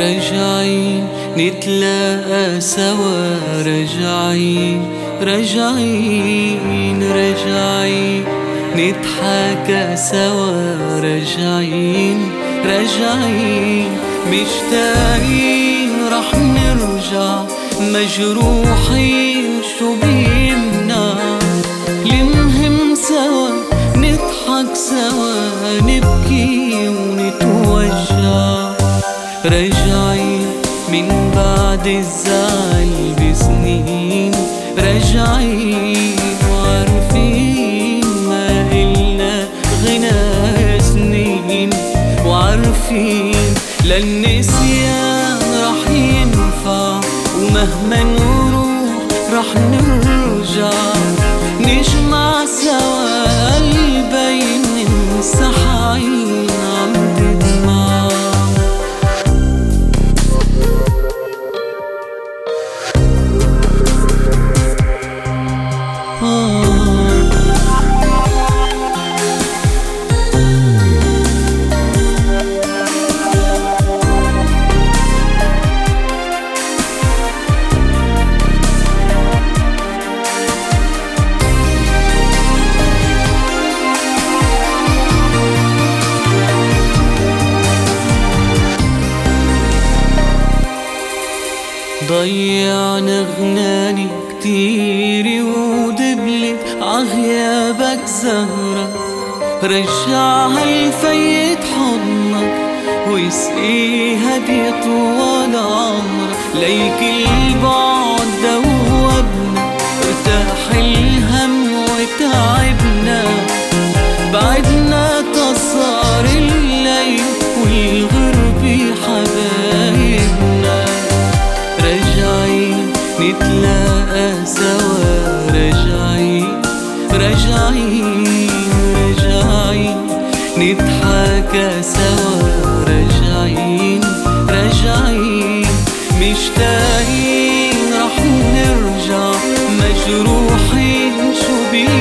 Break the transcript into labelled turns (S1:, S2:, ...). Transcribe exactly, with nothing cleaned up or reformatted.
S1: راجعين نتلاقى سوا، راجعين راجعين راجعين نضحك سوا، راجعين راجعين مشتاقين رح نرجع، مجروحين شو بيمنع، المهم سوا نضحك سوا، نبكي ونتوجع، راجعين من بعد الزعل بسنين، راجعين وعارفين ما إلنا غنى سنين، وعارفين للنسيان رح ينفع، ومهما نروح رح نرجع، نجمع سوا قلبين نمسح عين عم تدمع. ضيعنا غناني كتير ودبلت عغيابك زهرة، رجعها لفيت حضنك ويسقيها بيطول عمرك، ليك البعد دوبنا ارتاح الهم وتعبنا، بعدنا تصار الليل والغرب حبايبنا، راجعين نتلاقى سوا، راجعين راجعين راجعين نضحك سوا، راجعين راجعين مشتاقين رح نرجع، مجروحين شو بي